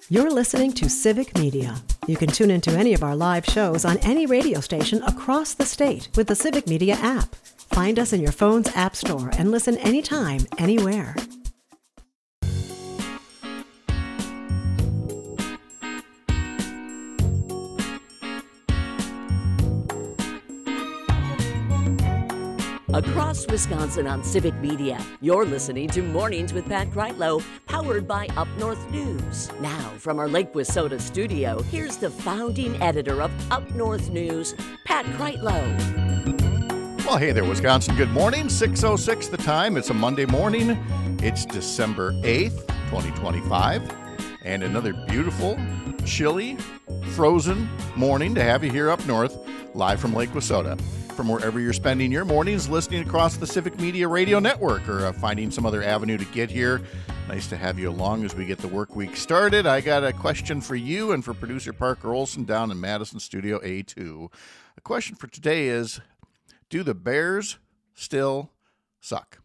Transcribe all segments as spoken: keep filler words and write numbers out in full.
You're listening to Civic Media. You can tune into any of our live shows on any radio station across the state with the Civic Media app. Find us in your phone's app store and listen anytime, anywhere. Across Wisconsin on Civic Media, you're listening to Mornings with Pat Kreitlow, powered by Up North News. Now, from our Lake Wissota studio, here's the founding editor of Up North News, Pat Kreitlow. Well, hey there, Wisconsin. Good morning. six oh six the time. It's a Monday morning. It's December eighth, twenty twenty-five. And another beautiful, chilly, frozen morning to have you here up north, live from Lake Wissota. From wherever you're spending your mornings, listening across the Civic Media Radio Network or uh, finding some other avenue to get here. Nice to have you along as we get the work week started. I got a question for you and for producer Parker Olson down in Madison Studio A two. The question for today is, do the Bears still suck?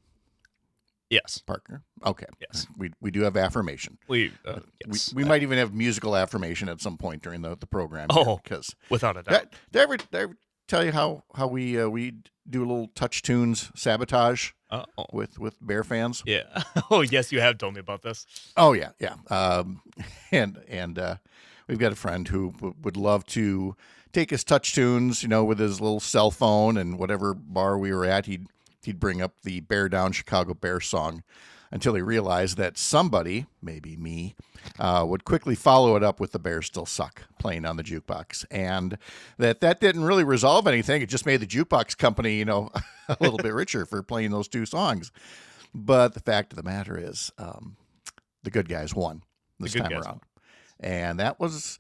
Yes. Parker? Okay. Yes. We we do have affirmation. We uh, yes. We, we might even have musical affirmation at some point during the, the program. Oh, because without a doubt. That, did I ever, did I ever tell you how how we uh, we do a little touch tunes sabotage Uh-oh. with with Bear fans? Yeah. Oh, yes, you have told me about this. Oh yeah, yeah. Um, and and uh, we've got a friend who w- would love to take his touch tunes, you know, with his little cell phone, and whatever bar we were at, he'd he'd bring up the Bear Down Chicago Bears song until he realized that somebody, maybe me, uh, would quickly follow it up with the Bears Still Suck playing on the jukebox. And that that didn't really resolve anything. It just made the jukebox company, you know, a little bit richer for playing those two songs. But the fact of the matter is, um, the good guys won this time around. Won. And that was,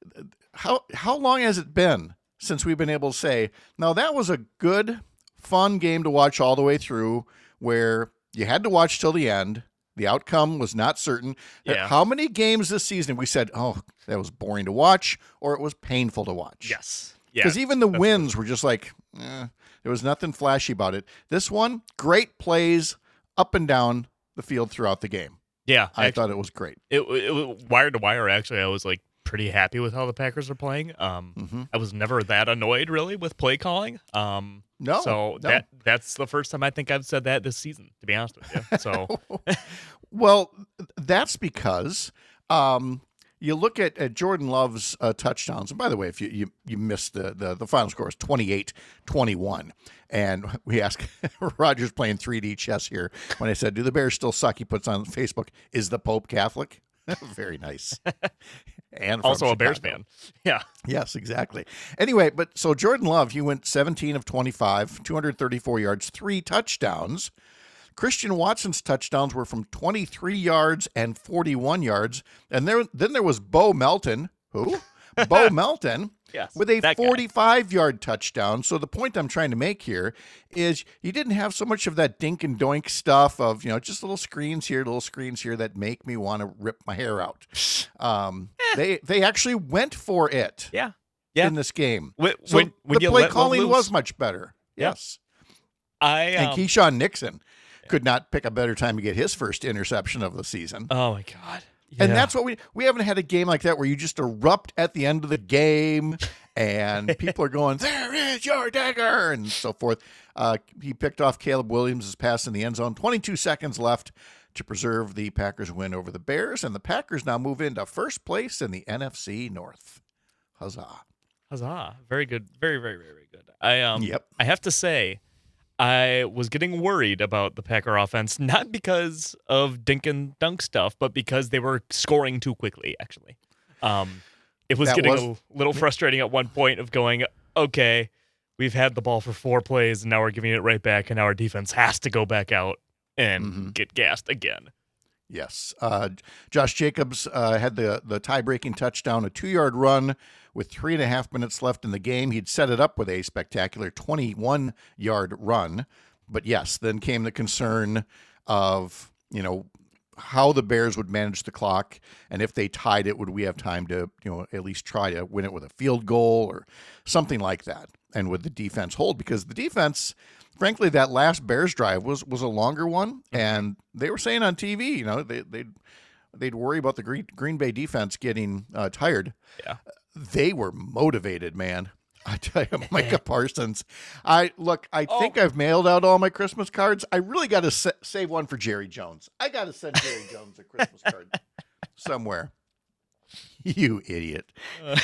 how how long has it been since we've been able to say, no, that was a good, fun game to watch all the way through, where you had to watch till the end. The outcome was not certain. Yeah. How many games this season we said, oh, that was boring to watch, or it was painful to watch? Yes. Yeah. Because even the wins were just like, eh, there was nothing flashy about it. This one, great plays up and down the field throughout the game. Yeah. I actually, thought it was great. It, it wire to wire. Actually, I was like pretty happy with how the Packers are playing. Um, mm-hmm. I was never that annoyed really with play calling. Um, no. So no. that that's the first time I think I've said that this season, to be honest with you. So, well, that's because um, you look at, at Jordan Love's uh, touchdowns. And by the way, if you you, you missed the, the the final score is twenty-eight twenty-one. And we ask Roger's playing three D chess here. When I said, do the Bears still suck? He puts on Facebook, is the Pope Catholic? Very nice. And also Chicago. a Bears fan. Yeah. Yes, exactly. Anyway, but so Jordan Love, he went seventeen of twenty-five, two hundred thirty-four yards, three touchdowns. Christian Watson's touchdowns were from twenty-three yards and forty-one yards. And there, then there was Bo Melton. Who? Bo Melton. Yes, with a forty-five-yard touchdown. So the point I'm trying to make here is you didn't have so much of that dink and doink stuff of, you know, just little screens here, little screens here that make me want to rip my hair out. Um, eh. They they actually went for it. Yeah, yeah. In this game. When, so when, when the you play let calling was much better. Yeah. Yes. I um, and Keyshawn Nixon yeah. could not pick a better time to get his first interception of the season. Oh my God. Yeah. And that's what we we haven't had a game like that where you just erupt at the end of the game and people are going, there is your dagger, and so forth. Uh, he picked off Caleb Williams' pass in the end zone. twenty-two seconds left to preserve the Packers win over the Bears, and the Packers now move into first place in the N F C North. Huzzah. Huzzah. Very good. Very, very, very, very good. I um yep. I have to say, I was getting worried about the Packer offense, not because of dink and dunk stuff, but because they were scoring too quickly, actually. Um, it was that getting was... a little frustrating at one point of going, okay, we've had the ball for four plays, and now we're giving it right back, and now our defense has to go back out and mm-hmm. get gassed again. Yes. Uh, Josh Jacobs uh, had the, the tie-breaking touchdown, a two-yard run with three and a half minutes left in the game. He'd set it up with a spectacular twenty-one-yard run. But, yes, then came the concern of, you know, how the Bears would manage the clock, and if they tied it, would we have time to, you know, at least try to win it with a field goal or something like that, and would the defense hold? Because the defense, frankly, that last Bears drive was was a longer one, and they were saying on T V, you know, they they they'd worry about the Green, Green Bay defense getting uh, tired. Yeah. They were motivated, man. I tell you, Micah Parsons. I look. I Oh. think I've mailed out all my Christmas cards. I really got to sa- save one for Jerry Jones. I got to send Jerry Jones a Christmas card somewhere. You idiot! Uh.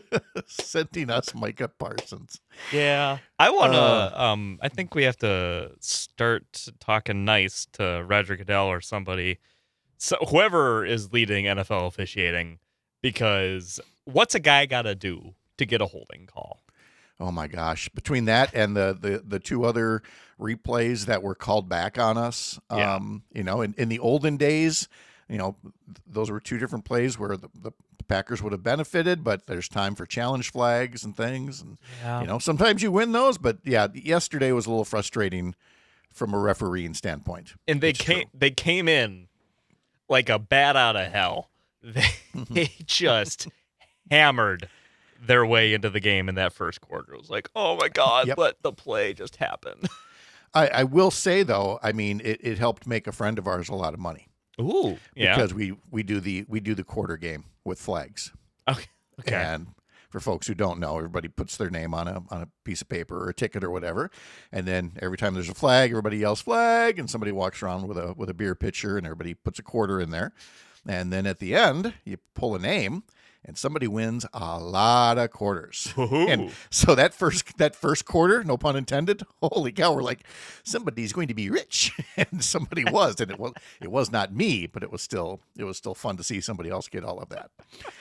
Sending us Micah Parsons. Yeah, I want to. Uh. um, I think we have to start talking nice to Roger Goodell or somebody, so whoever is leading N F L officiating, because what's a guy got to do to get a holding call? Oh my gosh! Between that and the the the two other replays that were called back on us, Yeah. um, you know, in, in the olden days, you know, those were two different plays where the, the Packers would have benefited, but there's time for challenge flags and things, and Yeah. you know, sometimes you win those, but yeah, yesterday was a little frustrating from a refereeing standpoint. And they It's came. true. They came in like a bat out of hell. They, they just hammered their way into the game in that first quarter. It was like, oh my God, Yep. let the play just happen. I, I will say though, I mean, it, it helped make a friend of ours a lot of money Ooh, yeah. because we we do the we do the quarter game with flags. okay. Okay. And for folks who don't know, everybody puts their name on a on a piece of paper or a ticket or whatever, and then every time there's a flag, everybody yells flag, and somebody walks around with a with a beer pitcher, and everybody puts a quarter in there, and then at the end you pull a name, and somebody wins a lot of quarters. And Ooh. so that first that first quarter, no pun intended, holy cow, we're like, somebody's going to be rich, and somebody was, and it was it was not me, but it was still it was still fun to see somebody else get all of that.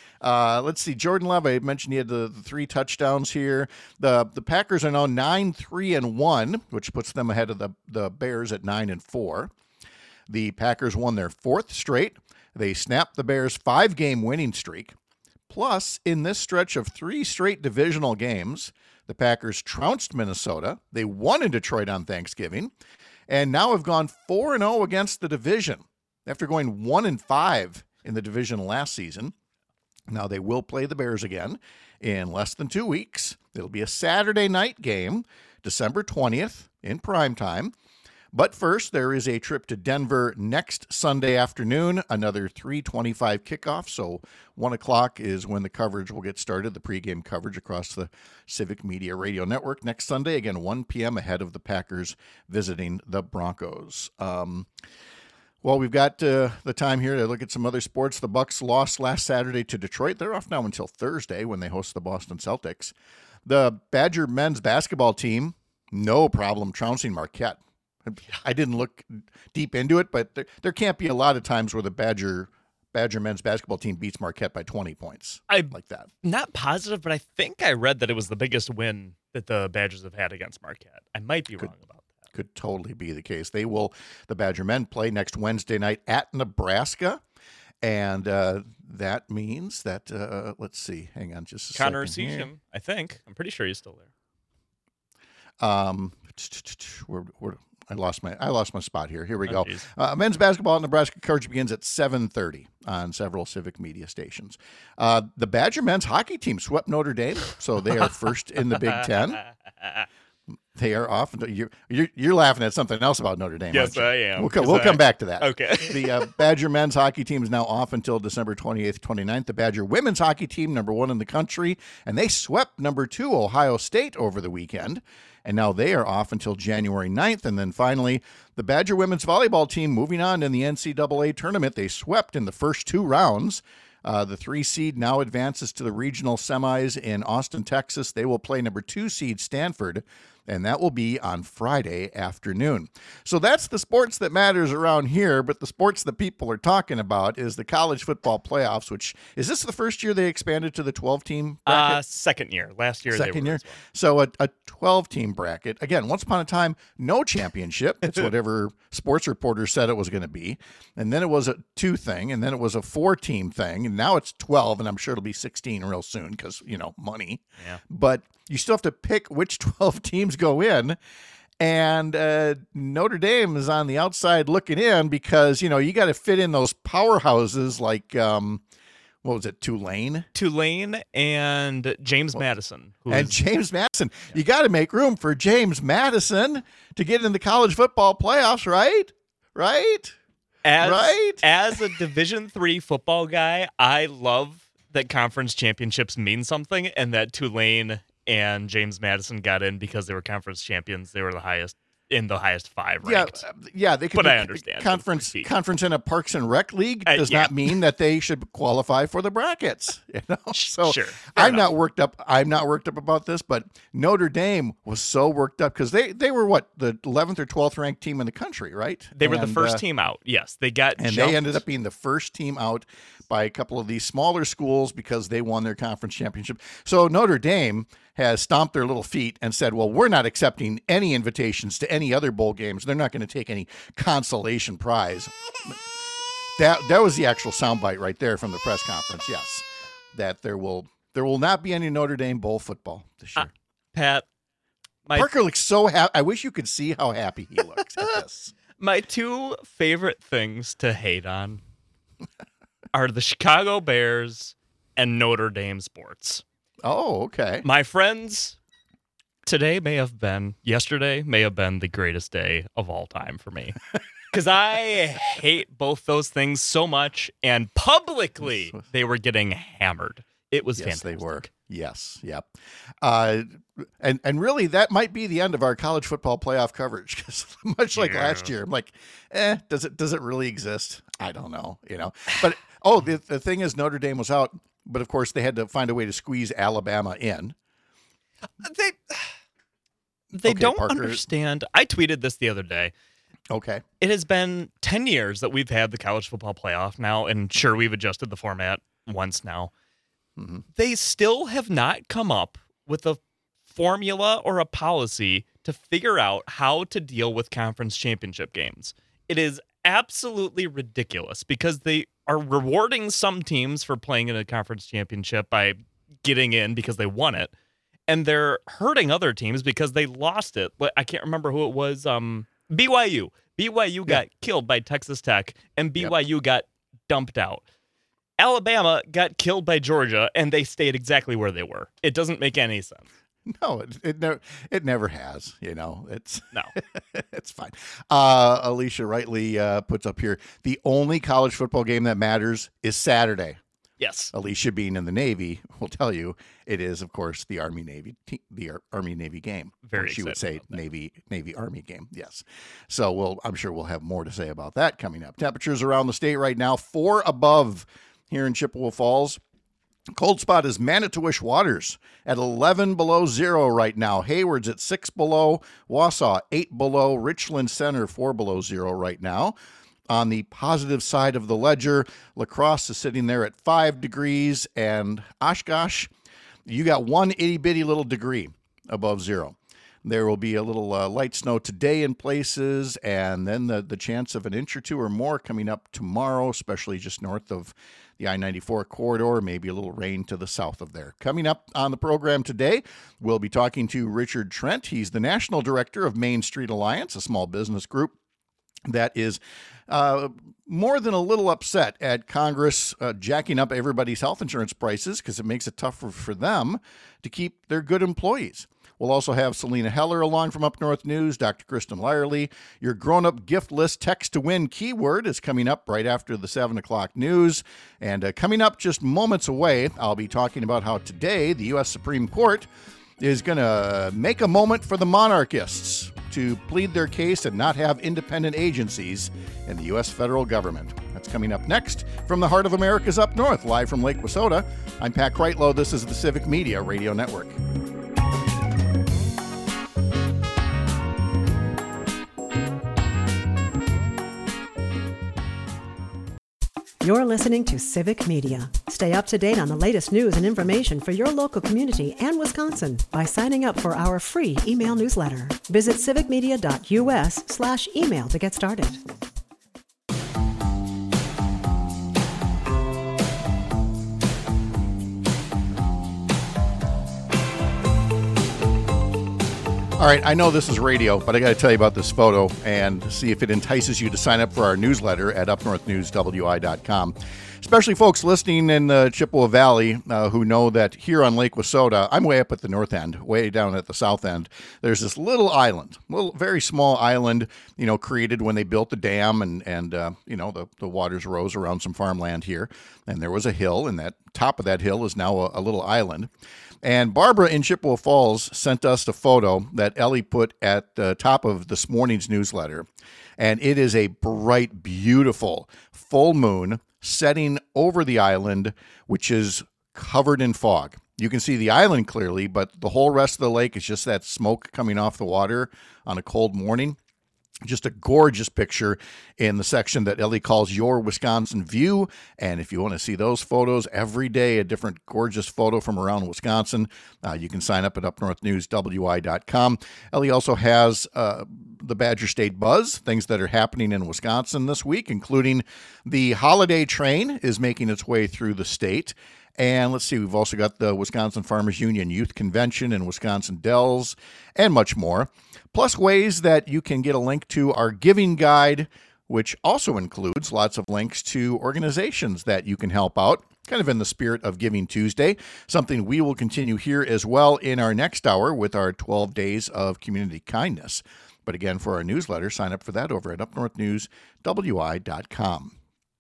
Uh, let's see. Jordan Love, I mentioned he had the, the three touchdowns here. The the Packers are now nine, three, and one, which puts them ahead of the, the Bears at nine and four. The Packers won their fourth straight. They snapped the Bears' five-game winning streak. Plus, in this stretch of three straight divisional games, the Packers trounced Minnesota. They won in Detroit on Thanksgiving, and now have gone four and oh against the division after going one and five in the division last season. Now, they will play the Bears again in less than two weeks. It'll be a Saturday night game, December twentieth in prime time. But first, there is a trip to Denver next Sunday afternoon, another three twenty-five kickoff. So one o'clock is when the coverage will get started, the pregame coverage across the Civic Media Radio Network next Sunday. Again, one p.m. ahead of the Packers visiting the Broncos. Um, Well, we've got uh, the time here to look at some other sports. The Bucks lost last Saturday to Detroit. They're off now until Thursday when they host the Boston Celtics. The Badger men's basketball team, no problem trouncing Marquette. I didn't look deep into it, but there, there can't be a lot of times where the Badger Badger men's basketball team beats Marquette by twenty points I like that. not positive, but I think I read that it was the biggest win that the Badgers have had against Marquette. I might be Could- wrong about that. Could totally be the case. They will, the Badger men play next Wednesday night at Nebraska. And uh, that means that, uh, let's see, hang on just a Connor second here. Seasham, I think. I'm pretty sure he's still there. Um, we're, we're, I lost my I lost my spot here. Here we Oh, go. geez. Uh, men's basketball at Nebraska coverage begins at seven thirty on several Civic Media stations. Uh, the Badger men's hockey team swept Notre Dame, so they are first in the Big Ten. They are off. You're, you're, you're laughing at something else about Notre Dame. Yes, aren't you? I am, We'll, co- 'cause we'll I- come back to that. Okay. The uh, Badger men's hockey team is now off until December twenty-eighth, twenty-ninth. The Badger women's hockey team, number one in the country, and they swept number two, Ohio State, over the weekend. And now they are off until January ninth. And then finally, the Badger women's volleyball team moving on in the N C double A tournament. They swept in the first two rounds. Uh, the three seed now advances to the regional semis in Austin, Texas. They will play number two seed Stanford, and that will be on Friday afternoon. So that's the sports that matters around here, but the sports that people are talking about is the college football playoffs, which, is this the first year they expanded to the twelve-team bracket? Uh, second year. Last year they Second were year. as well. So a, a twelve-team bracket. Again, once upon a time, no championship. It's whatever sports reporter said it was going to be. And then it was a two thing, and then it was a four-team thing, and now it's twelve, and I'm sure it'll be sixteen real soon because, you know, money. Yeah. But you still have to pick which twelve teams go in. And uh, Notre Dame is on the outside looking in because, you know, you got to fit in those powerhouses like, um, what was it, Tulane? Tulane and James Madison. Who And is- James Madison. You got to make room for James Madison to get in the college football playoffs, right? Right? As, right? As a Division three football guy, I love that conference championships mean something, and that Tulane and James Madison got in because they were conference champions. They were the highest in the highest five ranked. Yeah, uh, yeah, they could. But be I understand. Conference conference in a Parks and Rec league Uh, does yeah. not mean that they should qualify for the brackets. You know, so Sure, fair I'm enough. not worked up. I'm not worked up about this, but Notre Dame was so worked up because they they were what, the eleventh or twelfth ranked team in the country, right? They were the And, first uh, team out. Yes, they got and jumped. they ended up being the first team out by a couple of these smaller schools because they won their conference championship. So Notre Dame has stomped their little feet and said, well, we're not accepting any invitations to any other bowl games. They're not going to take any consolation prize. That that was the actual soundbite right there from the press conference. Yes, that there will there will not be any Notre Dame bowl football this year. Uh, Pat, my Parker looks so happy. I wish you could see how happy he looks at this. my two favorite things to hate on are the Chicago Bears and Notre Dame sports. Oh, okay. My friends, today may have been, yesterday may have been the greatest day of all time for me. Because I hate both those things so much, and publicly they were getting hammered. It was Yes, fantastic. they were. Yes, yep. Uh, and and really, that might be the end of our college football playoff coverage. Because much like Yeah. last year, I'm like, eh, does it does it really exist? I don't know, you know. But oh, the the thing is, Notre Dame was out, but of course they had to find a way to squeeze Alabama in. They they Okay, don't Parker. understand. I tweeted this the other day. Okay. It has been ten years that we've had the college football playoff now, and sure, we've adjusted the format once now. Mhm. They still have not come up with a formula or a policy to figure out how to deal with conference championship games. It is absolutely ridiculous because they are rewarding some teams for playing in a conference championship by getting in because they won it, and they're hurting other teams because they lost it. But I can't remember who it was. Um, B Y U. B Y U got killed by Texas Tech, and B Y U got dumped out. Alabama got killed by Georgia, and they stayed exactly where they were. It doesn't make any sense. No, it it never it never has. You know, it's No. it's fine. Uh, Alicia rightly uh, puts up here, the only college football game that matters is Saturday. Yes. Alicia, being in the Navy, will tell you it is, of course, the Army Navy te- the Ar- Army Navy game. Very Or she would say excited about that. Navy Navy Army game. Yes. So we'll I'm sure we'll have more to say about that coming up. Temperatures around the state right now, four above here in Chippewa Falls. Cold spot is Manitowish Waters at eleven below zero right now. Hayward's at six below. Wausau, eight below. Richland Center, four below zero right now. On the positive side of the ledger, La Crosse is sitting there at five degrees. And Oshkosh, you got one itty bitty little degree above zero. There will be a little uh, light snow today in places, and then the, the chance of an inch or two or more coming up tomorrow, especially just north of the I ninety-four corridor, maybe a little rain to the south of there. Coming up on the program today, we'll be talking to Richard Trent. He's the National Director of Main Street Alliance, a small business group that is uh, more than a little upset at Congress uh, jacking up everybody's health insurance prices because it makes it tougher for them to keep their good employees. We'll also have Selena Heller along from Up North News, Doctor Kristen Lyerly. Your grown-up gift list text to win keyword is coming up right after the seven o'clock news. And uh, coming up just moments away, I'll be talking about how today the U S Supreme Court is going to make a moment for the monarchists to plead their case and not have independent agencies in the U S federal government. That's coming up next from the heart of America's Up North, live from Lake Wissota. I'm Pat Kreitlow. This is the Civic Media Radio Network. You're listening to Civic Media. Stay up to date on the latest news and information for your local community and Wisconsin by signing up for our free email newsletter. Visit civicmedia.us slash email to get started. All right, I know this is radio, but I got to tell you about this photo and see if it entices you to sign up for our newsletter at up north news w i dot com. especially folks listening in the Chippewa Valley uh, who know that here on Lake Wissota, I'm way up at the north end, way down at the south end. There's this little island, little very small island, you know, created when they built the dam and, and uh, you know, the, the waters rose around some farmland here. And there was a hill, and that top of that hill is now a, a little island. And Barbara in Chippewa Falls sent us a photo that Ellie put at the top of this morning's newsletter. And it is a bright, beautiful full moon setting over the island, which is covered in fog. You can see the island clearly, but the whole rest of the lake is just that smoke coming off the water on a cold morning. Just a gorgeous picture in the section that Ellie calls Your Wisconsin View. And if you want to see those photos every day, a different gorgeous photo from around Wisconsin, uh, you can sign up at up north news w i dot com. Ellie also has uh, the Badger State Buzz, things that are happening in Wisconsin this week, including the holiday train is making its way through the state. And let's see, we've also got the Wisconsin Farmers Union Youth Convention in Wisconsin Dells and much more. Plus ways that you can get a link to our giving guide, which also includes lots of links to organizations that you can help out, kind of in the spirit of Giving Tuesday, something we will continue here as well in our next hour with our twelve days of community kindness. But again, for our newsletter, sign up for that over at up north news w i dot com.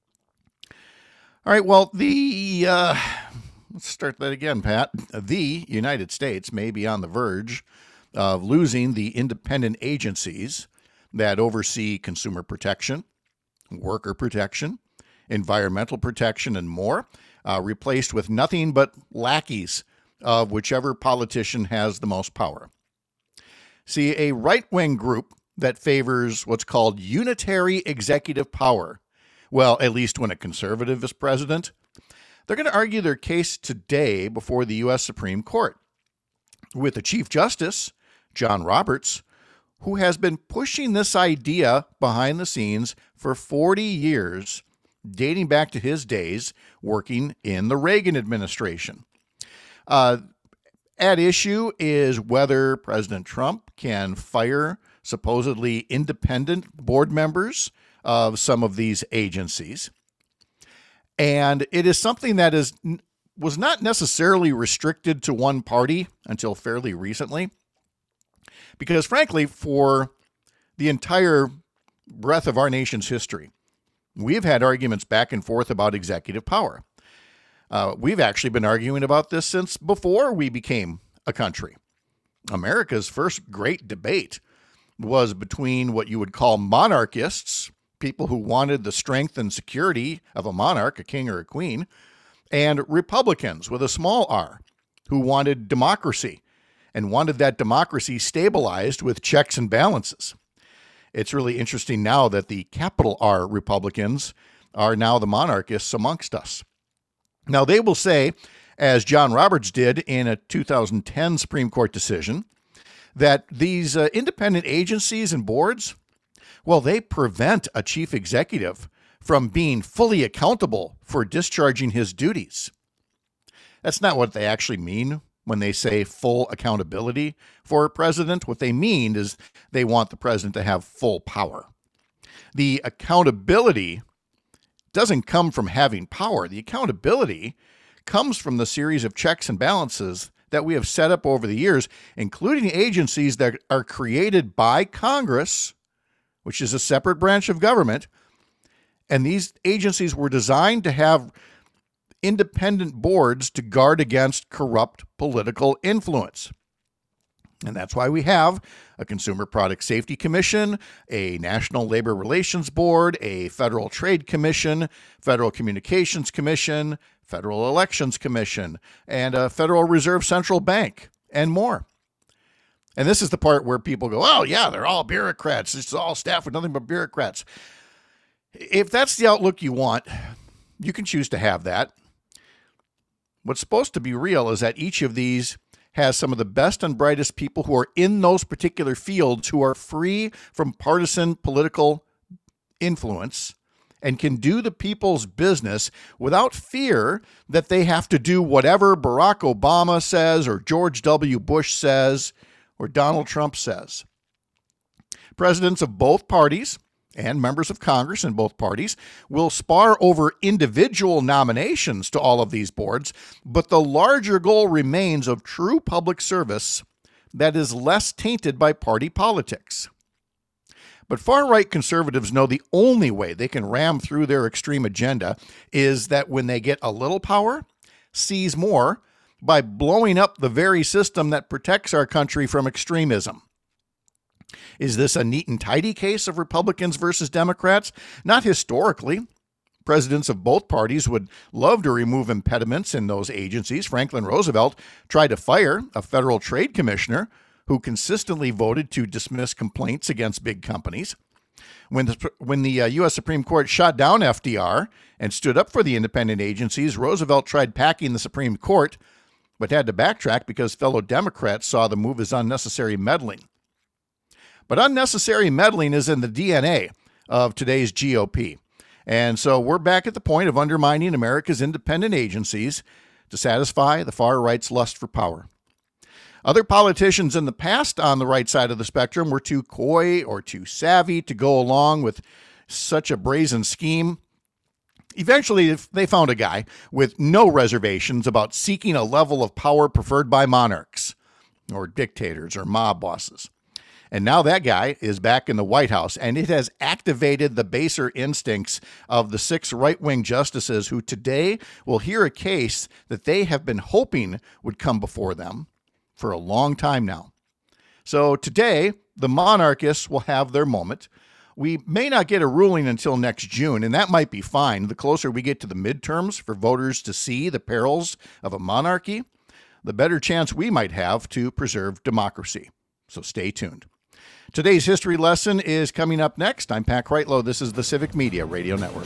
All right, well, the, uh, let's start that again, Pat. The United States may be on the verge of losing the independent agencies that oversee consumer protection, worker protection, environmental protection, and more, uh, replaced with nothing but lackeys of whichever politician has the most power. See, a right-wing group that favors what's called unitary executive power, well, at least when a conservative is president, they're going to argue their case today before the U S Supreme Court with the Chief Justice, John Roberts, who has been pushing this idea behind the scenes for forty years, dating back to his days working in the Reagan administration. Uh, at issue is whether President Trump can fire supposedly independent board members of some of these agencies. And it is something that is was not necessarily restricted to one party until fairly recently. Because frankly, for the entire breadth of our nation's history, we've had arguments back and forth about executive power. Uh, we've actually been arguing about this since before we became a country. America's first great debate was between what you would call monarchists, people who wanted the strength and security of a monarch, a king or a queen, and Republicans with a small r, who wanted democracy and wanted that democracy stabilized with checks and balances. It's really interesting now that the capital R Republicans are now the monarchists amongst us. Now, they will say, as John Roberts did in a two thousand ten Supreme Court decision, that these uh, independent agencies and boards, well, they prevent a chief executive from being fully accountable for discharging his duties. That's not what they actually mean when they say full accountability for a president. What they mean is they want the president to have full power. The accountability doesn't come from having power. The accountability comes from the series of checks and balances that we have set up over the years, including agencies that are created by Congress, which is a separate branch of government. And these agencies were designed to have independent boards to guard against corrupt political influence. And that's why we have a Consumer Product Safety Commission, a National Labor Relations Board, a Federal Trade Commission, Federal Communications Commission, Federal Elections Commission, and a Federal Reserve Central Bank, and more. And this is the part where people go, oh, yeah, they're all bureaucrats. It's all staff with nothing but bureaucrats. If that's the outlook you want, you can choose to have that. What's supposed to be real is that each of these has some of the best and brightest people who are in those particular fields who are free from partisan political influence and can do the people's business without fear that they have to do whatever Barack Obama says or George W. Bush says or Donald Trump says. Presidents of both parties and members of Congress in both parties will spar over individual nominations to all of these boards, but the larger goal remains of true public service that is less tainted by party politics. But far-right conservatives know the only way they can ram through their extreme agenda is that when they get a little power, seize more by blowing up the very system that protects our country from extremism. Is this a neat and tidy case of Republicans versus Democrats? Not historically. Presidents of both parties would love to remove impediments in those agencies. Franklin Roosevelt tried to fire a federal trade commissioner who consistently voted to dismiss complaints against big companies. When the, when the uh, U S Supreme Court shot down F D R and stood up for the independent agencies, Roosevelt tried packing the Supreme Court, but had to backtrack because fellow Democrats saw the move as unnecessary meddling. But unnecessary meddling is in the D N A of today's G O P. And so we're back at the point of undermining America's independent agencies to satisfy the far right's lust for power. Other politicians in the past on the right side of the spectrum were too coy or too savvy to go along with such a brazen scheme. Eventually, they found a guy with no reservations about seeking a level of power preferred by monarchs or dictators or mob bosses. And now that guy is back in the White House, and it has activated the baser instincts of the six right-wing justices who today will hear a case that they have been hoping would come before them for a long time now. So today, the monarchists will have their moment. We may not get a ruling until next June, and that might be fine. The closer we get to the midterms for voters to see the perils of a monarchy, the better chance we might have to preserve democracy. So stay tuned. Today's history lesson is coming up next. I'm Pat Kreitlow. This is the Civic Media Radio Network.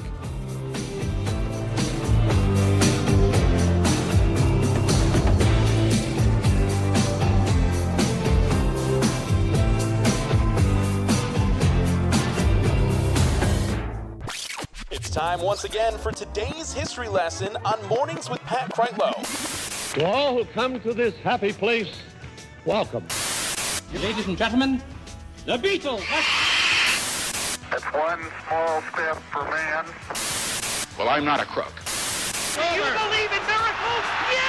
It's time once again for today's history lesson on Mornings with Pat Kreitlow. To all who come to this happy place, welcome. Ladies and gentlemen, the Beatles. It's one small step for man. Well, I'm not a crook. Do you believe in miracles?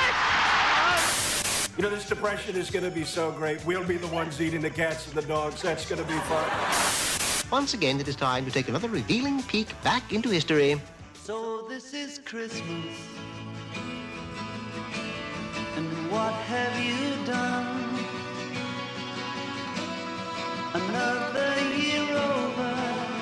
Yes! You know, this depression is going to be so great. We'll be the ones eating the cats and the dogs. That's going to be fun. Once again, it is time to take another revealing peek back into history. So this is Christmas. And what have you done? Another year over,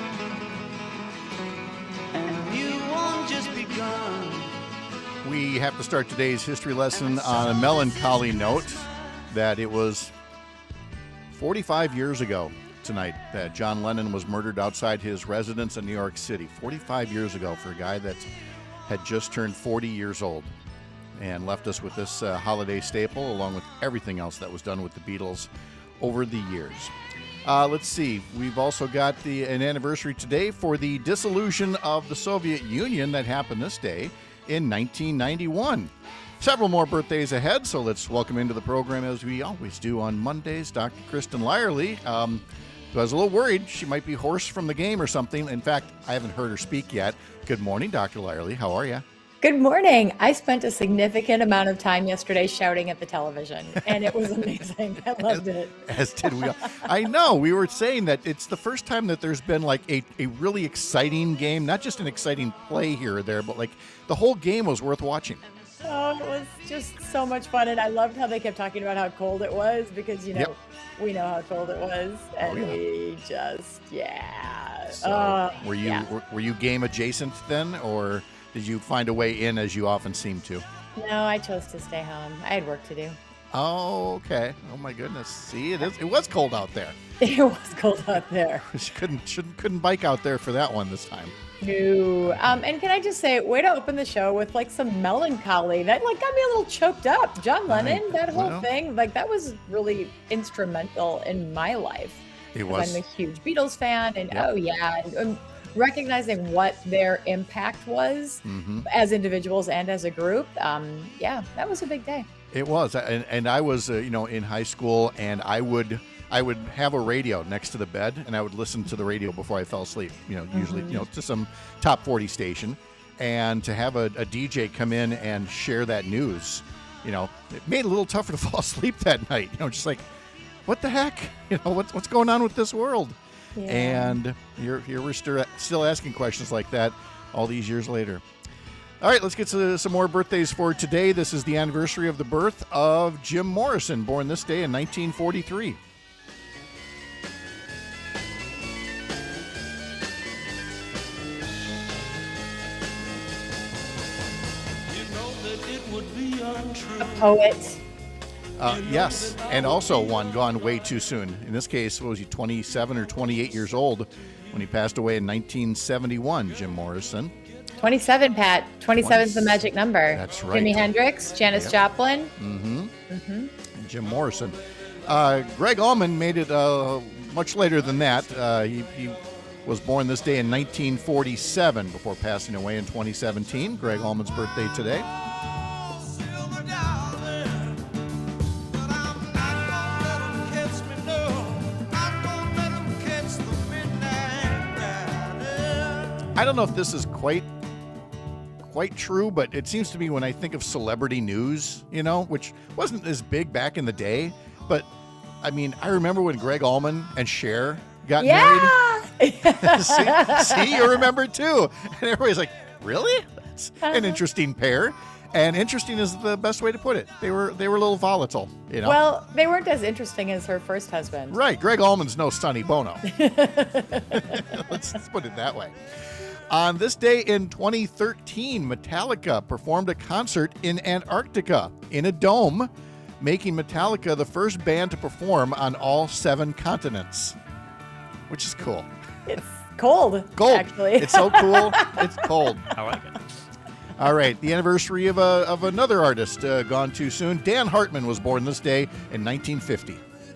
and you won't just begun. We have to start today's history lesson on a melancholy note that it was forty-five years ago tonight that John Lennon was murdered outside his residence in New York City. forty-five years ago for a guy that had just turned forty years old and left us with this uh, holiday staple along with everything else that was done with the Beatles over the years. Uh, let's see. We've also got the an anniversary today for the dissolution of the Soviet Union that happened this day in nineteen ninety-one. Several more birthdays ahead, so let's welcome into the program, as we always do on Mondays, Doctor Kristen Lyerly. Um, I was a little worried she might be hoarse from the game or something. In fact, I haven't heard her speak yet. Good morning, Doctor Lyerly. How are you? Good morning. I spent a significant amount of time yesterday shouting at the television, and it was amazing. I loved as, it. As did we all. I know. We were saying that it's the first time that there's been like a, a really exciting game, not just an exciting play here or there, but like the whole game was worth watching. Oh, it was just so much fun, and I loved how they kept talking about how cold it was because, you know, yep. we know how cold it was, and oh, yeah. we just, yeah. So uh, were you yeah. were, were you game adjacent then, or did you find a way in as you often seem to? No, I chose to stay home. I had work to do. Oh, okay. Oh my goodness. See, it is. It was cold out there. It was cold out there. She couldn't shouldn't couldn't bike out there for that one this time. No. Um, and can I just say, way to open the show with like some melancholy. That like got me a little choked up. John Lennon, I, that whole well, thing, like that was really instrumental in my life. It was. I'm a huge Beatles fan, and yep. oh yeah, and, and recognizing what their impact was mm-hmm. as individuals and as a group. Um, yeah, that was a big day. It was, and and I was, uh, you know, in high school, and I would I would have a radio next to the bed, and I would listen to the radio before I fell asleep. You know, usually, Mm-hmm. you know, to some top forty station, and to have a, a D J come in and share that news, you know, it made it a little tougher to fall asleep that night. You know, just like, what the heck? You know, what's what's going on with this world? Yeah. And here, here we're still still asking questions like that all these years later. All right, let's get to some more birthdays for today. This is the anniversary of the birth of Jim Morrison, born this day in nineteen forty-three. A poet. Uh, yes, and also one gone way too soon. In this case, what was he, twenty-seven or twenty-eight years old when he passed away in nineteen seventy-one, Jim Morrison. twenty-seven, Pat. twenty-seven is the magic number. That's right. Jimi Hendrix, Janis Yep. Joplin. Mm-hmm. Mm-hmm. And Jim Morrison. Uh, Greg Allman made it uh, much later than that. Uh, he, he was born this day in nineteen forty-seven before passing away in twenty seventeen. Greg Allman's birthday today. I don't know if this is quite quite true, but it seems to me when I think of celebrity news, you know, which wasn't as big back in the day, but I mean, I remember when Greg Allman and Cher got Yeah. married. see, see, you remember too. And everybody's like, really? That's an interesting pair. And interesting is the best way to put it. They were they were a little volatile, you know. Well, they weren't as interesting as her first husband. Right. Greg Allman's no Sonny Bono. let's, let's put it that way. On this day in twenty thirteen, Metallica performed a concert in Antarctica in a dome, making Metallica the first band to perform on all seven continents, which is cool. It's cold, Cold. actually. It's so cool. It's cold. I like it. All right, the anniversary of a, of another artist uh, gone too soon. Dan Hartman was born this day in nineteen fifty.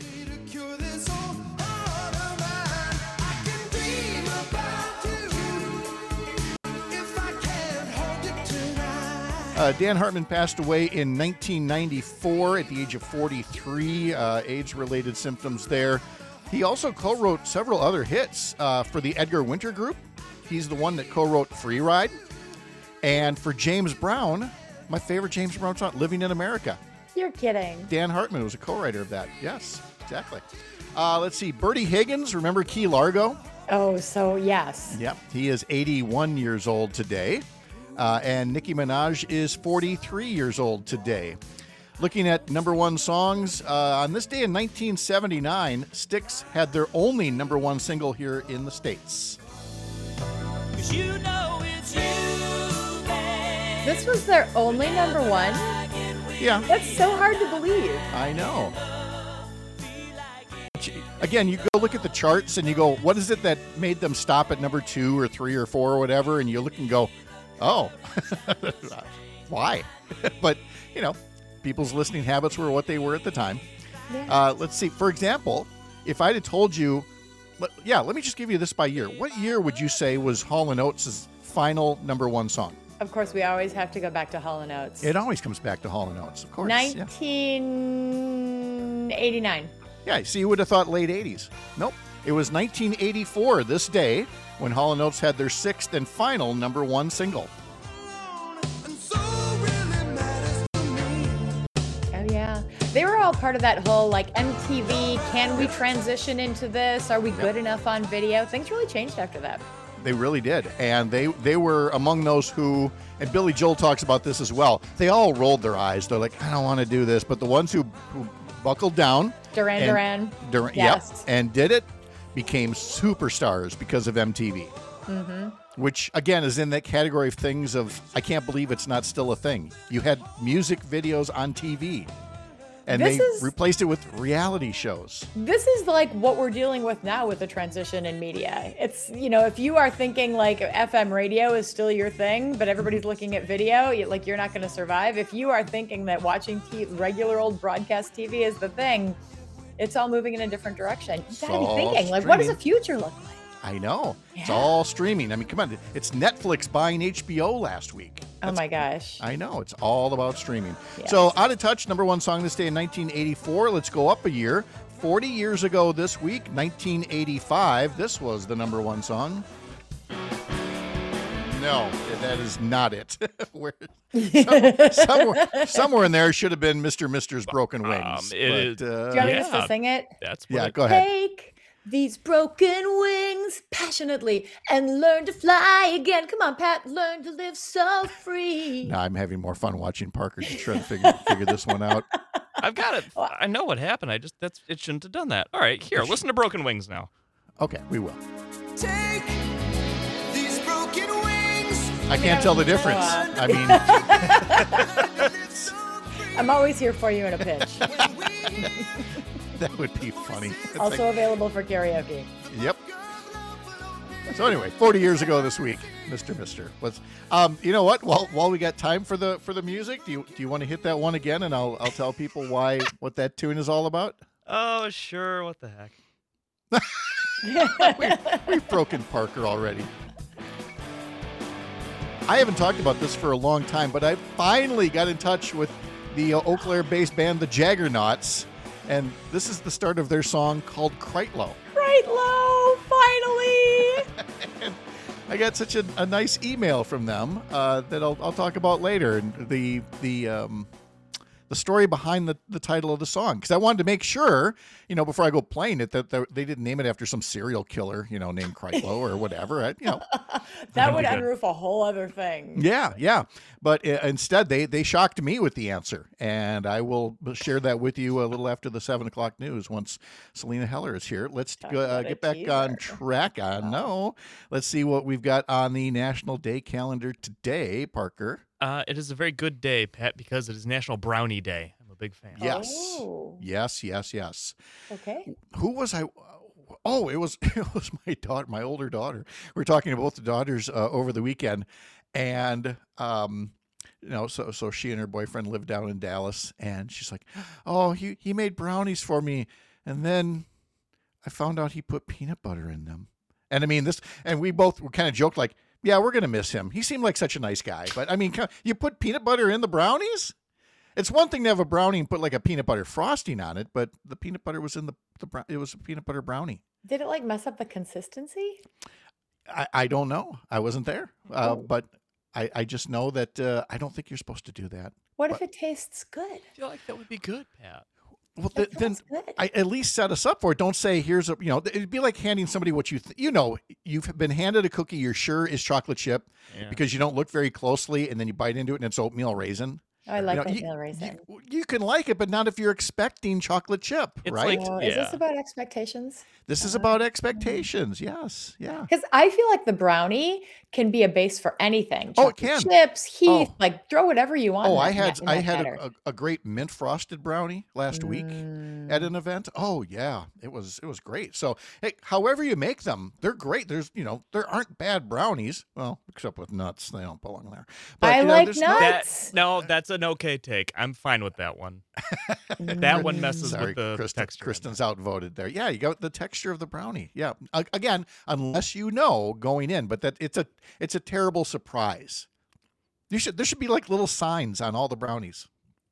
Uh, Dan Hartman passed away in nineteen ninety-four at the age of forty-three, uh, age-related symptoms there. He also co-wrote several other hits uh, for the Edgar Winter Group. He's the one that co-wrote Free Ride. And for James Brown, my favorite James Brown song, Living in America. You're kidding. Dan Hartman was a co-writer of that. Yes, exactly. Uh, let's see, Bertie Higgins, remember Key Largo? Oh, so yes. Yep, he is eighty-one years old today. Uh, and Nicki Minaj is forty-three years old today. Looking at number one songs, uh, on this day in nineteen seventy-nine, Styx had their only number one single here in the States. You know it's you, babe. This was their only number one? Yeah. That's so hard to believe. I know. Again, you go look at the charts and you go, what is it that made them stop at number two or three or four or whatever? And you look and go, oh, why? But, you know, people's listening habits were what they were at the time. Yeah. Uh, let's see. For example, if I'd have told you, let, yeah, let me just give you this by year. What year would you say was Hall and Oates' final number one song? Of course, we always have to go back to Hall and Oates. It always comes back to Hall and Oates, of course. Yeah. nineteen eighty-nine. Yeah, see, you would have thought late eighties. Nope. It was nineteen eighty-four this day when Hall and Oates had their sixth and final number one single. Oh, yeah. They were all part of that whole, like, M T V, can we transition into this? Are we good enough on video? Things really changed after that. They really did. And they, they were among those who, and Billy Joel talks about this as well, they all rolled their eyes. They're like, I don't want to do this. But the ones who, who buckled down. Duran and, Duran. Duran Yes. Yep. And did it, became superstars because of M T V. Mm-hmm. Which, again, is in that category of things of, I can't believe it's not still a thing. You had music videos on T V. And This they is- replaced it with reality shows. This is like what we're dealing with now with the transition in media. It's, you know, if you are thinking like F M radio is still your thing, but everybody's looking at video, you- like you're not going to survive. If you are thinking that watching t- regular old broadcast T V is the thing, it's all moving in a different direction. You got to be all thinking, like, what does the streaming. future look like? I know. It's Yeah. all streaming. I mean, come on. It's Netflix buying H B O last week. Oh my gosh. I know. It's all about streaming. Yes. So, Out of Touch, number one song this day in nineteen eighty-four. Let's go up a year. forty years ago this week, nineteen eighty-five, this was the number one song. No, that is not it. Where, some, somewhere, somewhere in there should have been Mister Mister's Broken Wings. Um, it but, is- uh, Do you want me Yeah. just to sing it? That's what yeah, it- go ahead. Take these broken wings passionately and learn to fly again. Come on, Pat, learn to live so free. Now I'm having more fun watching Parker just trying to figure, figure this one out. I've got it. I know what happened. I just that's it shouldn't have done that. All right, here, listen to Broken Wings now. Okay, we will. Take these broken wings. I can't tell the difference. I mean, I'm always here for you in a pinch. that would be funny. It's Also like- available for karaoke. Yep. So anyway, forty years ago this week, Mister Mister was. Um, you know what? While while we got time for the for the music, do you do you want to hit that one again, and I'll I'll tell people why what that tune is all about. Oh, sure. What the heck? we, we've broken Parker already. I haven't talked about this for a long time, but I finally got in touch with the uh, Eau Claire-based band, the Jaggernauts, and this is the start of their song called Kreitlow. Right low, finally. I got such a, a nice email from them uh, that I'll, I'll talk about later. And the the um, the story behind the, the title of the song, because I wanted to make sure, you know, before I go playing it, that, that they didn't name it after some serial killer, you know, named Kreitlow or whatever. I, you know, That would unroof a whole other thing. yeah, yeah. But uh, instead, they they shocked me with the answer, and I will share that with you a little after the seven o'clock news once Selena Heller is here. Let's go, uh, about a get back teaser. on track. On no, let's see what we've got on the National Day calendar today, Parker. Uh, it is a very good day, Pat, because it is National Brownie Day. I'm a big fan. Yes, Oh. yes, yes, yes. Okay. Who was I? Oh, it was it was my daughter, my older daughter. We were talking to both the daughters uh, over the weekend, and um, you know, so so she and her boyfriend live down in Dallas, and she's like, "Oh, he he made brownies for me," and then I found out he put peanut butter in them, and I mean this, and we both were kind of joked like, "Yeah, we're gonna miss him. He seemed like such a nice guy," but I mean, co- you put peanut butter in the brownies? It's one thing to have a brownie and put like a peanut butter frosting on it, but the peanut butter was in the, the brow- it was a peanut butter brownie. Did it like mess up the consistency? I, I don't know. I wasn't there, uh, Oh. but I, I just know that uh, I don't think you're supposed to do that. What But- if it tastes good? I feel like that would be good, Pat. Well, That th- then sounds good. I at least set us up for it. Don't say here's a you know it'd be like handing somebody what you th- you know you've been handed a cookie you're sure is chocolate chip Yeah. because you don't look very closely and then you bite into it and it's oatmeal raisin. Oh, I like You know, oatmeal you- raisin. You, you can like it, but not if you're expecting chocolate chip, It's right? like- Oh, Is this yeah. about expectations? This is about expectations. Yes, yeah. Because I feel like the brownie can be a base for anything. Oh, it Chocolate can. Chips, Heath, Oh. like throw whatever you want. Oh, in I that- had in I that had batter. a, a, a great mint frosted brownie last week at Mm. an event. Oh yeah, it was it was great. So hey, however you make them, they're great. There's you know there aren't bad brownies. Well, except with nuts, they don't belong there. I you know, like there's nuts. no- Nuts. That, no, that's an okay take. I'm fine with that one. That one messes Sorry, with the Kristen, texture. in Kristen's outvoted there. Yeah, you got the texture of the brownie. Yeah, A- again, unless you know going in, but that it's a it's a terrible surprise. You should there should be like little signs on all the brownies.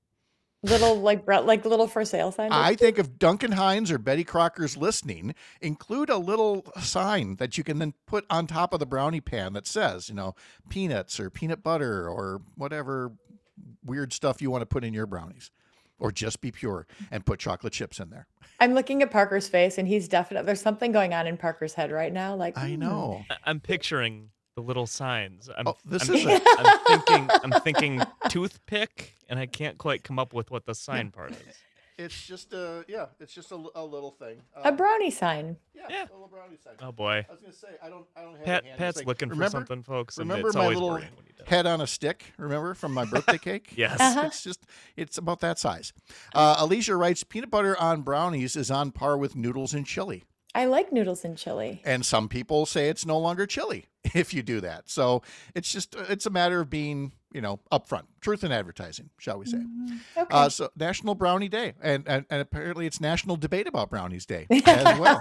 Little like bre- like little for sale signs. I think if Duncan Hines or Betty Crocker's listening, include a little sign that you can then put on top of the brownie pan that says, you know, peanuts or peanut butter or whatever weird stuff you want to put in your brownies. Or just be pure and put chocolate chips in there. I'm looking at Parker's face, and he's definitely there's something going on in Parker's head right now. Like I hmm. know. I- I'm picturing the little signs. I'm, Oh, this I'm, is a- I'm thinking. I'm thinking toothpick, and I can't quite come up with what the sign part is. It's just a yeah. It's just a, a little thing. a brownie sign. Yeah, Yeah. a little brownie sign. Oh boy, I was gonna say I don't I don't have Pat. it handy. Pat's It's like, looking for remember, something, folks. And Remember it's my always little worrying when he does. head on a stick? Remember from my birthday cake? Yes. Uh-huh. It's just it's about that size. Uh, Alicia writes, peanut butter on brownies is on par with noodles and chili. I like noodles and chili. And some people say it's no longer chili if you do that. So it's just it's a matter of being, you know, upfront. Truth in advertising, shall we say. Okay. Uh, so National Brownie Day. And, and and apparently it's National Debate About Brownies Day as well.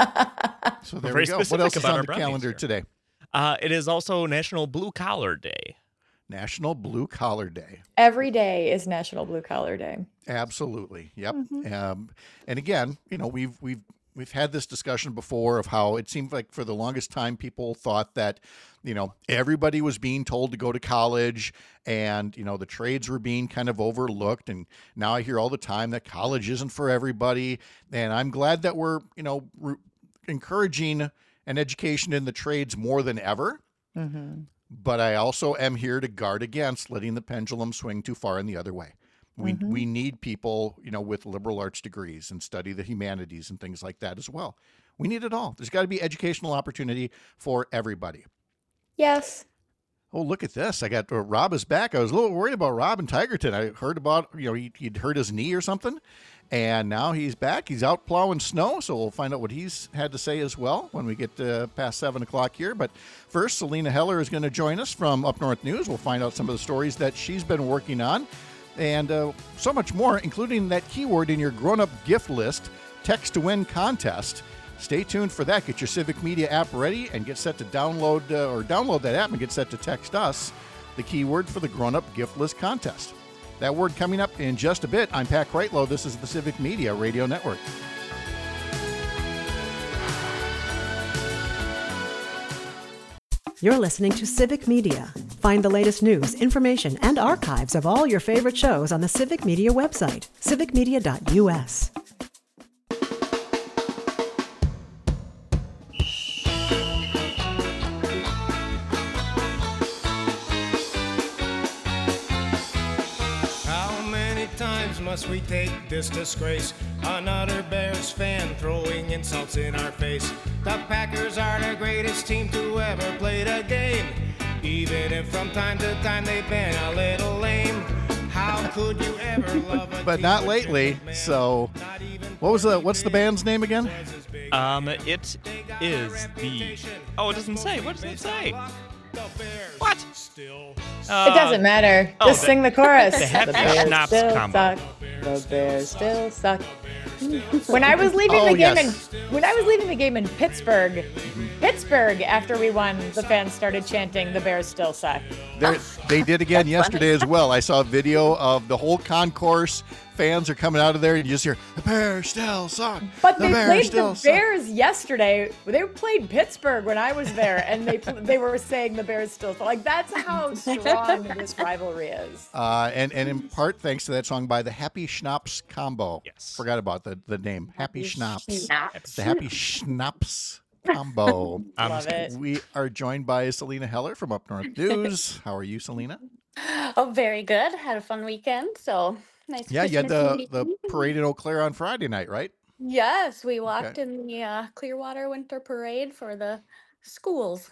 So there very we go. What specific else is about on our the brownies calendar here. today? Uh, it is also National Blue Collar Day. National Blue Collar Day. Every day is National Blue Collar Day. Absolutely. Yep. Mhm. Um, and again, you know, we've we've we've had this discussion before of how it seemed like for the longest time people thought that, you know, everybody was being told to go to college and, you know, the trades were being kind of overlooked. And now I hear all the time that college isn't for everybody. And I'm glad that we're, you know, re- encouraging an education in the trades more than ever. Mm-hmm. But I also am here to guard against letting the pendulum swing too far in the other way. We Mhm. we need people, you know, with liberal arts degrees and study the humanities and things like that as well. We need it all. There's got to be educational opportunity for everybody. Yes. Oh, look at this. I got uh, Rob is back. I was a little worried about Rob in Tigerton. I heard about, you know, he, he'd hurt his knee or something. And now he's back. He's out plowing snow. So we'll find out what he's had to say as well when we get uh, past seven o'clock here. But first, Selena Heller is going to join us from Up North News. We'll find out some of the stories that she's been working on and uh, so much more, including that keyword in your grown-up gift list, text to win contest. Stay tuned for that. Get your Civic Media app ready and get set to download uh, or download that app and get set to text us the keyword for the grown-up gift list contest. That word coming up in just a bit. I'm Pat Kreitlow. This is the Civic Media Radio Network. You're listening to Civic Media. Find the latest news, information, and archives of all your favorite shows on the Civic Media website, civic media dot u s. Must we take this disgrace? Another Bears fan throwing insults in our face. The Packers are the greatest team to ever play the game, even if from time to time they've been a little lame. How could you ever love a But not lately. So, what was the what's the band's name again? Um, it is the. Oh, it doesn't say. What does it say? What? Uh, it doesn't matter. oh, Just the- sing the chorus. the Happy Bears Schnapps still combo. suck. The Bears still suck. When I was leaving Oh, the game yes. in when I was leaving the game in Pittsburgh, Pittsburgh, after we won, the fans started chanting, "The Bears still suck." They're, they did again yesterday as well. I saw a video of the whole concourse. Fans are coming out of there, and you just hear, "The Bears still suck." But the they Bears played still the suck." Bears yesterday. They played Pittsburgh when I was there, and they they were saying the Bears still suck. Like that's how strong this rivalry is. Uh, and, and in part thanks to that song by the Happy Schnapps Combo. Yes. Forgot about the, the name. Happy, Happy Schnapps. Schnapps. The Happy Schnapps Combo. Love it. We are joined by Selena Heller from Up North News. How are you, Selena? Oh, very good. Had a fun weekend. So nice. Yeah, you had Christmas the, Eve. the parade in Eau Claire on Friday night, right? Yes, we walked Okay. in the uh, Clearwater Winter Parade for the schools.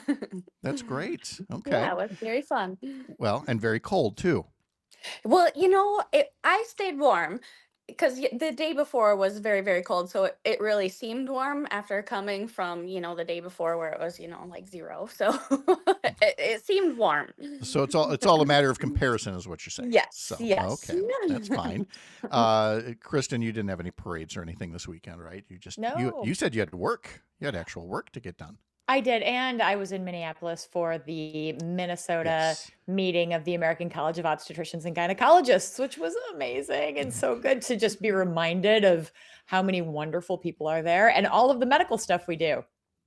That's great. Okay. Yeah, it was very fun. Well, and very cold too. Well, you know, it, I stayed warm because the day before was very, very cold. So it, it really seemed warm after coming from, you know, the day before where it was, you know, like zero. So it, it seemed warm. So it's all it's all a matter of comparison, is what you're saying. Yes, So, yes. okay, that's fine. Uh, Kristen, you didn't have any parades or anything this weekend, right? You just you No. you said you had work. You had actual work to get done. I did, and I was in Minneapolis for the Minnesota Yes. meeting of the American College of Obstetricians and Gynecologists, which was amazing and so good to just be reminded of how many wonderful people are there and all of the medical stuff we do.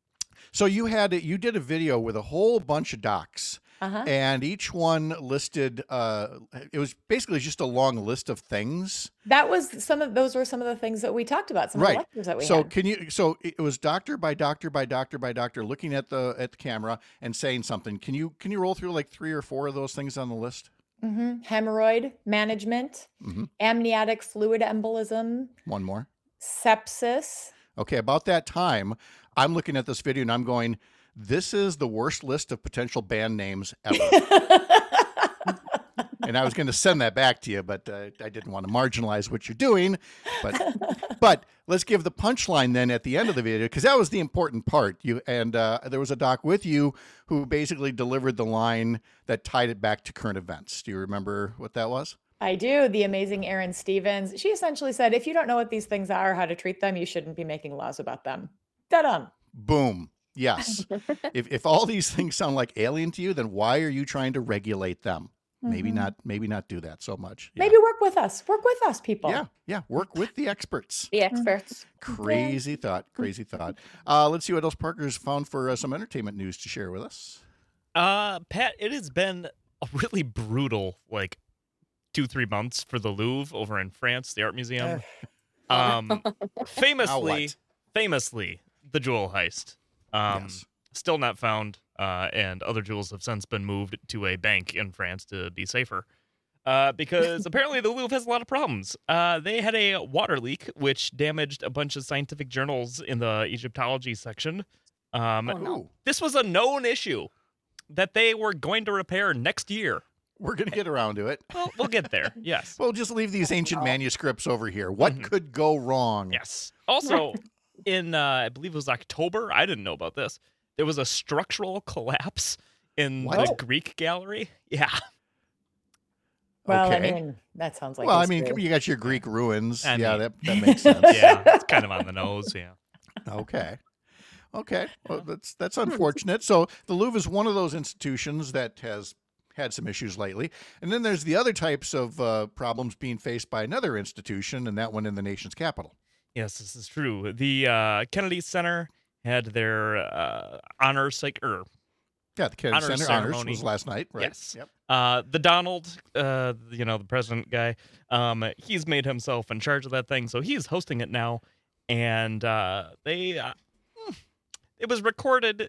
So you had you did a video with a whole bunch of docs, Uh-huh. and each one listed. Uh, it was basically just a long list of things. That was some of those were some of the things that we talked about, some of the Right. lectures that we So had. can you? So it was doctor by doctor by doctor by doctor looking at the at the camera and saying something. Can you can you roll through like three or four of those things on the list? hmm Hemorrhoid management, Mhm. amniotic fluid embolism, One more. sepsis. Okay, about that time, I'm looking at this video and I'm going, this is the worst list of potential band names ever. And I was going to send that back to you, but uh, I didn't want to marginalize what you're doing. But but let's give the punchline then at the end of the video, because that was the important part. You and uh, there was a doc with you who basically delivered the line that tied it back to current events. Do you remember what that was? I do. The amazing Erin Stevens. She essentially said, if you don't know what these things are, how to treat them, you shouldn't be making laws about them. Da-dum. Boom. Yes. if if all these things sound like alien to you, then why are you trying to regulate them? Mm-hmm. Maybe not. Maybe not do that so much. Yeah. Maybe work with us. Work with us, people. Yeah, yeah. Work with the experts. The experts. Crazy yeah. thought. Crazy thought. Uh, let's see what else Parker's found for uh, some entertainment news to share with us. Uh, Pat, it has been a really brutal, like, two three months for the Louvre over in France, the art museum. um, famously, famously, the jewel heist. Um, yes. Still not found, uh, and other jewels have since been moved to a bank in France to be safer. Uh, because apparently the Louvre has a lot of problems. Uh, they had a water leak, which damaged a bunch of scientific journals in the Egyptology section. Um, oh, no. This was a known issue that they were going to repair next year. We're going to get around to it. Well, we'll get there, yes. We'll just leave these ancient manuscripts over here. What mm-hmm. could go wrong? Yes. Also, in, uh, I believe it was October, I didn't know about this, there was a structural collapse in what? the Greek gallery. Yeah. Well, okay. I mean, that sounds like Well, I history. mean, you got your Greek ruins. I yeah, mean, that, that makes sense. Yeah, it's kind of on the nose, yeah. Okay. Okay. Well, that's that's unfortunate. So the Louvre is one of those institutions that has had some issues lately. And then there's the other types of uh, problems being faced by another institution, and that one in the nation's capital. Yes, this is true. The uh, Kennedy Center had their uh, honor cyc- er, Yeah, the Kennedy honor Center ceremony. honors was last night, right? Yes. Yep. Uh, the Donald, uh, you know, the president guy, um, he's made himself in charge of that thing, so he's hosting it now. And uh, they, uh, it was recorded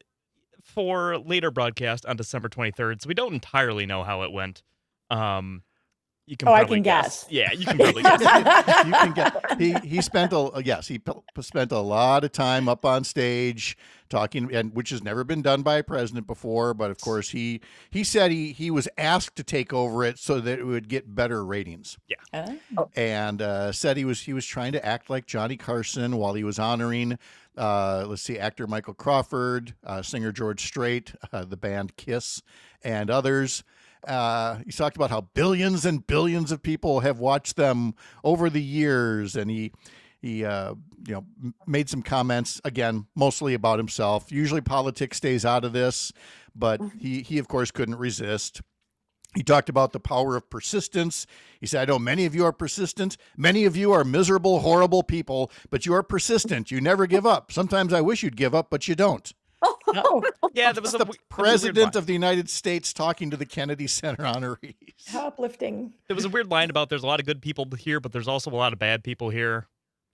for later broadcast on December twenty-third, so we don't entirely know how it went. Um, you can oh, I probably can guess. guess. Yeah, you can probably guess. You can get. He he spent a yes. He p- spent a lot of time up on stage talking, and which has never been done by a president before. But of course, he he said he he was asked to take over it so that it would get better ratings. Yeah, oh. and uh, said he was he was trying to act like Johnny Carson while he was honoring. Uh, let's see, actor Michael Crawford, uh, singer George Strait, uh, the band Kiss, and others. Uh, he talked about how billions and billions of people have watched them over the years, and he he uh, you know made some comments again, mostly about himself. Usually, politics stays out of this, but he he of course couldn't resist. He talked about the power of persistence. He said, I know many of you are persistent. Many of you are miserable, horrible people, but you are persistent. You never give up. Sometimes I wish you'd give up, but you don't. Oh. Yeah, there was That's a, the there was a weird president line. of the United States talking to the Kennedy Center honorees. How uplifting. There was a weird line about there's a lot of good people here, but there's also a lot of bad people here.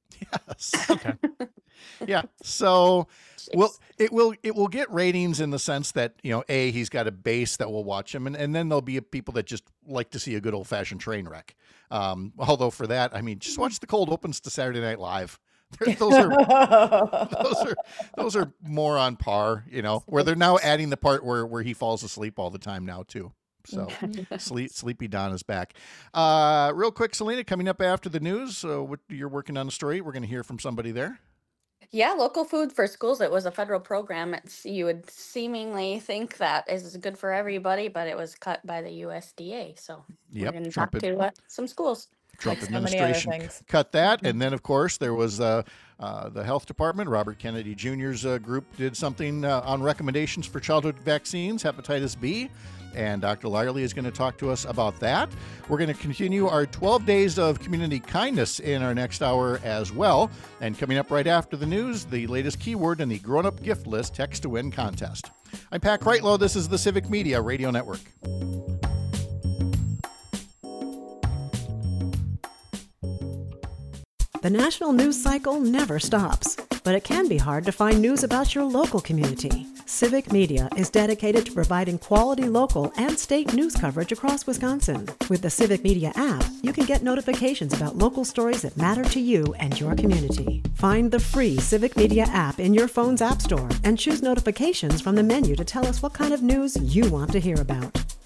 Yes. Okay. Yeah. So, well, it will it will get ratings in the sense that, you know, A, he's got a base that will watch him, and, and then there'll be people that just like to see a good old fashioned train wreck. Um, although for that, I mean, just watch the cold opens to Saturday Night Live. those are those are those are more on par, you know, where they're now adding the part where, where he falls asleep all the time now too. So sleep, Sleepy Don is back. Uh, real quick, Selena, coming up after the news, uh, what, you're working on a story. We're going to hear from somebody there. Yeah, local food for schools. It was a federal program. It's, you would seemingly think that is good for everybody, but it was cut by the U S D A. So Yep, we're going to Trump talk it- to uh, some schools. Trump Like so many other administration things. cut that. And then, of course, there was uh, uh, the health department. Robert Kennedy Junior's uh, group did something uh, on recommendations for childhood vaccines, hepatitis B. And Doctor Lyerly is going to talk to us about that. We're going to continue our twelve days of community kindness in our next hour as well. And coming up right after the news, the latest keyword in the Grown Up Gift List Text to Win contest. I'm Pat Kreitlow. This is the Civic Media Radio Network. The national news cycle never stops, but it can be hard to find news about your local community. Civic Media is dedicated to providing quality local and state news coverage across Wisconsin. With the Civic Media app, you can get notifications about local stories that matter to you and your community. Find the free Civic Media app in your phone's app store and choose notifications from the menu to tell us what kind of news you want to hear about.